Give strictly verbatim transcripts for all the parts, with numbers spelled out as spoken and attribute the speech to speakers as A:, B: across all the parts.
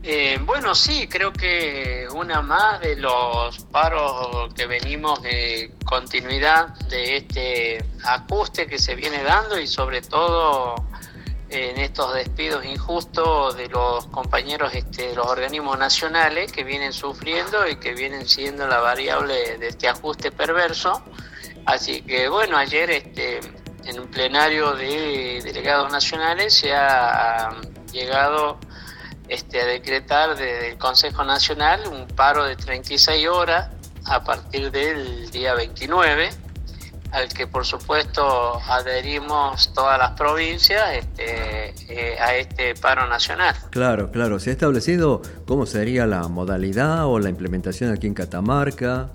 A: Eh, bueno, sí, creo que una más de los paros que venimos de continuidad de este ajuste que se viene dando y sobre todo en estos despidos injustos de los compañeros este, de los organismos nacionales que vienen sufriendo y que vienen siendo la variable de este ajuste perverso. Así que bueno, ayer este, en un plenario de delegados nacionales se ha llegado Este, a decretar desde el Consejo Nacional un paro de treinta y seis horas a partir del día veintinueve, al que por supuesto adherimos todas las provincias este, eh, a este paro nacional.
B: Claro, claro. ¿Se ha establecido cómo sería la modalidad o la implementación aquí en Catamarca?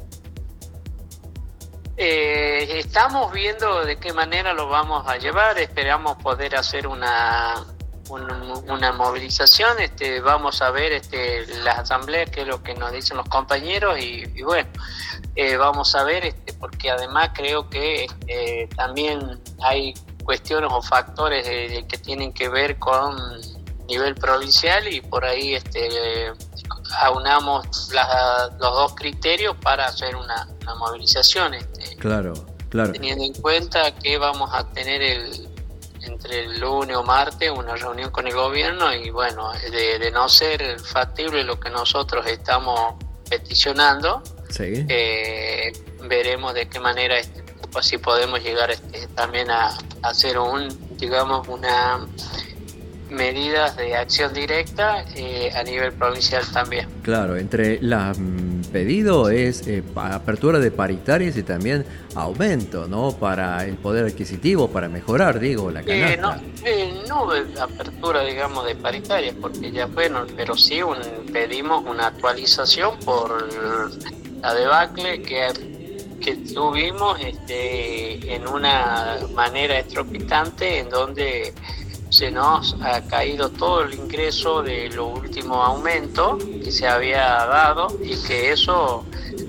A: Eh, estamos viendo de qué manera lo vamos a llevar, esperamos poder hacer una... una movilización, este, vamos a ver este, las asambleas, qué es lo que nos dicen los compañeros y, y bueno, eh, vamos a ver, este, porque además creo que eh, también hay cuestiones o factores eh, que tienen que ver con nivel provincial y por ahí este, eh, aunamos la, los dos criterios para hacer una, una movilización. Este,
B: claro, claro.
A: Teniendo en cuenta que vamos a tener el entre el lunes o martes una reunión con el gobierno y bueno, de, de no ser factible lo que nosotros estamos peticionando,
B: sí.
A: eh, veremos de qué manera este, si podemos llegar este, también a, a hacer un, digamos, una medidas de acción directa eh, a nivel provincial también.
B: Claro, entre los mm, pedidos es eh, apertura de paritarias y también aumento, ¿no? Para el poder adquisitivo, para mejorar, digo, la canasta.
A: Eh, no, eh, no de apertura, digamos, de paritarias, porque ya fue, no, pero sí un, pedimos una actualización por la debacle que, que tuvimos este, en una manera exorbitante en donde se nos ha caído todo el ingreso de los últimos aumentos que se había dado y que eso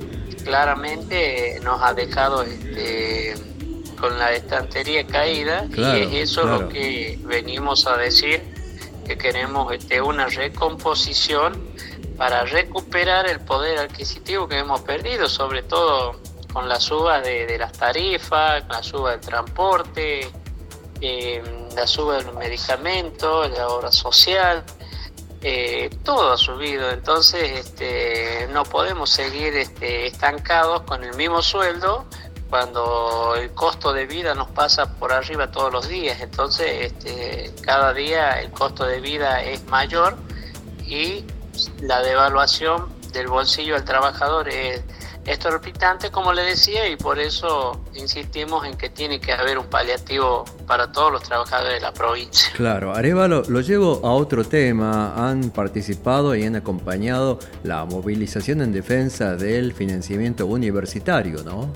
A: claramente nos ha dejado este, con la estantería caída. Claro, y es eso claro. Lo que venimos a decir, que queremos este, una recomposición para recuperar el poder adquisitivo que hemos perdido, sobre todo con la suba de, de las tarifas, la suba del transporte, Eh, la suba de los medicamentos, la obra social, eh, todo ha subido. Entonces este, no podemos seguir este, estancados con el mismo sueldo cuando el costo de vida nos pasa por arriba todos los días. Entonces este, cada día el costo de vida es mayor y la devaluación del bolsillo del trabajador es exorbitante, como le decía, y por eso insistimos en que tiene que haber un paliativo para todos los trabajadores de la provincia.
B: Claro, Arévalo, lo llevo a otro tema. Han participado y han acompañado la movilización en defensa del financiamiento universitario, ¿no?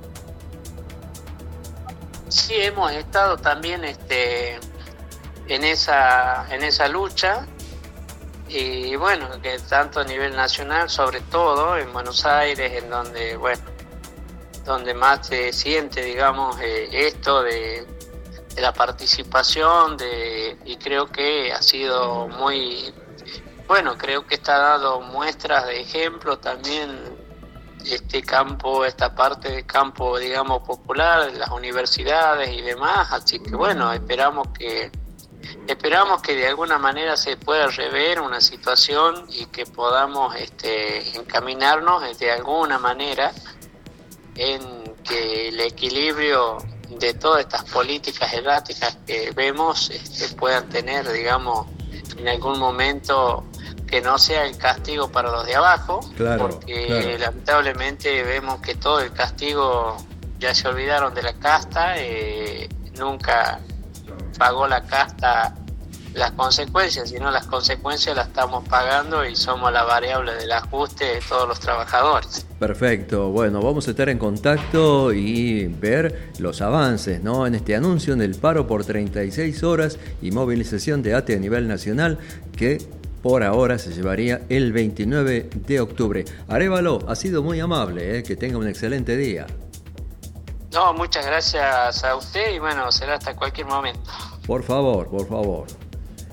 A: Sí, hemos estado también este, en esa, en esa lucha. Y bueno, que tanto a nivel nacional, sobre todo en Buenos Aires, en donde, bueno, donde más se siente, digamos, eh, esto de, de la participación, de, y creo que ha sido muy, bueno, creo que está dando muestras de ejemplo también este campo, esta parte del campo, digamos, popular, de las universidades y demás, así que bueno, esperamos que Esperamos que de alguna manera se pueda rever una situación y que podamos este, encaminarnos de alguna manera en que el equilibrio de todas estas políticas erráticas que vemos este, puedan tener, digamos, en algún momento que no sea el castigo para los de abajo,
B: claro,
A: porque
B: claro.
A: lamentablemente vemos que todo el castigo ya se olvidaron de la casta, eh, nunca pagó la casta las consecuencias, sino las consecuencias las estamos pagando y somos la variable del ajuste de todos los trabajadores.
B: Perfecto, bueno, vamos a estar en contacto y ver los avances, ¿no? En este anuncio del paro por treinta y seis horas y movilización de ATE a nivel nacional que por ahora se llevaría el veintinueve de octubre. Arévalo, ha sido muy amable, ¿eh? Que tenga un excelente día.
A: No, muchas gracias a usted y bueno, será hasta cualquier momento.
B: Por favor, por favor.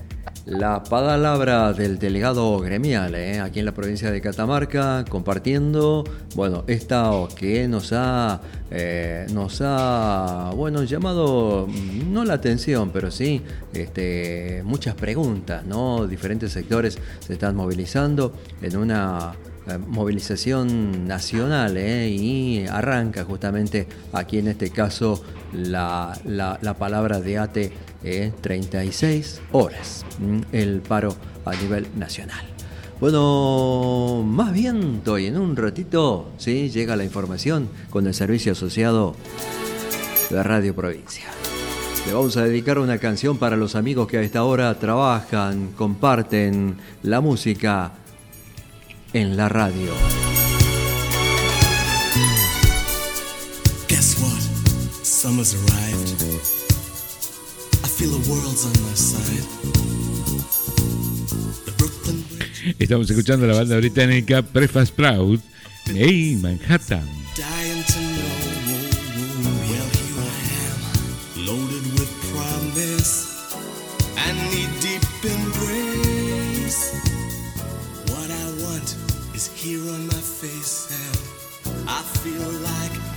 B: La palabra del delegado gremial, ¿eh? Aquí en la provincia de Catamarca, compartiendo, bueno, esta que nos ha, eh, nos ha, bueno, llamado, no la atención, pero sí, este, muchas preguntas, ¿no? Diferentes sectores se están movilizando en una eh, movilización nacional, ¿eh? Y arranca justamente aquí en este caso la, la, la palabra de ATE. Eh, treinta y seis horas el paro a nivel nacional. Bueno, más viento y en un ratito sí llega la información con el servicio asociado de Radio Provincia. Le vamos a dedicar una canción para los amigos que a esta hora trabajan, comparten la música en la radio.
C: Guess what? Summer's arrived.
D: Estamos escuchando la banda británica Prefab Sprout, Hey Manhattan.
C: Dying to know, well here I am, loaded with promise and need deep embrace. What I want is here on my face and I feel like